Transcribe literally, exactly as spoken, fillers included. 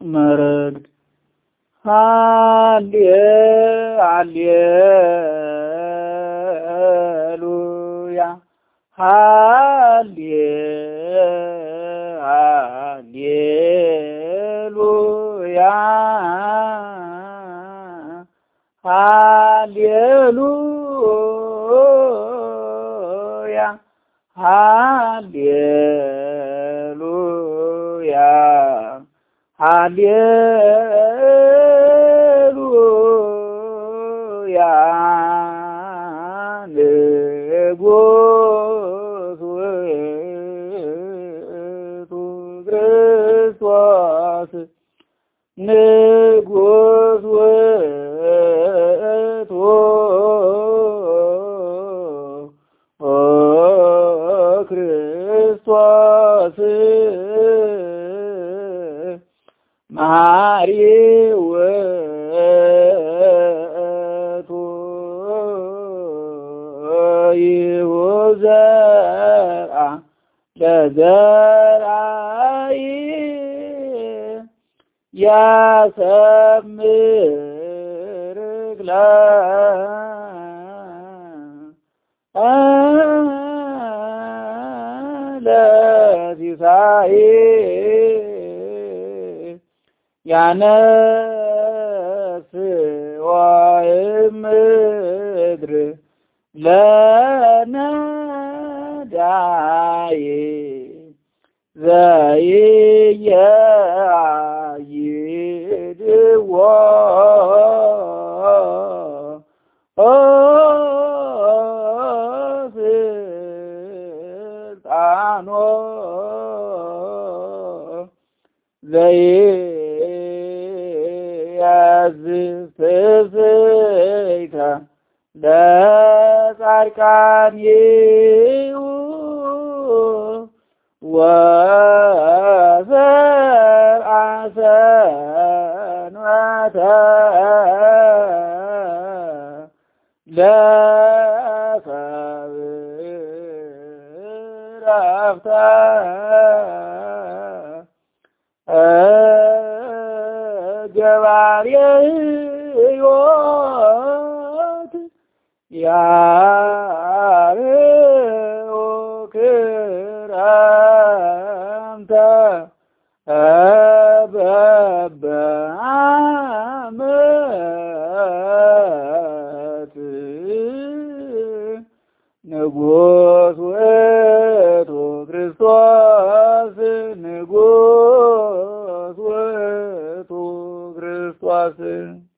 መረግድ ሃሌ ሃሌሉያ ሃሌ ሃሌሉያ ሃሌሉያ ሃሌሉያ ሃሌሉያ ንጉሥ ውእቱ ክርስቶስ ንጉሥ ውእቱ ክርስቶስ መሐሪ ውእቱ ይሁዘርአ ለዘርአይ ያሰምር እክለ ለሲሳይ ያነስ ወምድር ለነዳይ ዘይያይድዎ ስልጣኖ ዘይያዝፍስይተ ለጻድቃኒሁ ወሰርዐ ሰንበተ ለከብር ዕረፍተ ገባሬ ሕይወት ያርኅዉ ክረምተ በበዓመት ንጉሥ ውእቱ ክርስቶስ ንጉሥ ውእቱ ክርስቶስ